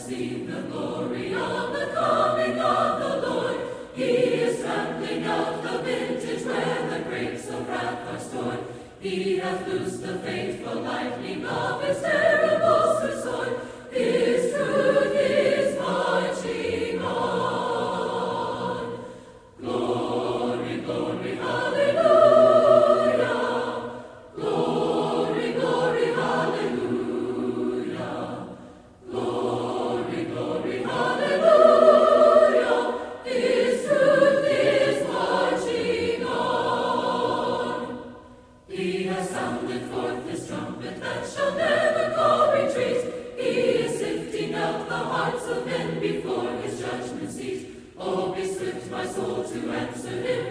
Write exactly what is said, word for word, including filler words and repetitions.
seen the glory of the coming of the Lord. He is trampling out the vintage where the grapes of wrath are stored. He hath loosed the fateful lightning of his terrible sword. His truth is marching on. Glory, glory, hallelujah. Glory, glory, hallelujah. Glory, glory, hallelujah. His truth is marching on. He has sounded forth his trumpet that shall never call retreat. He is sifting out the hearts of men before his judgment seat. Oh, be swift, my soul, to answer him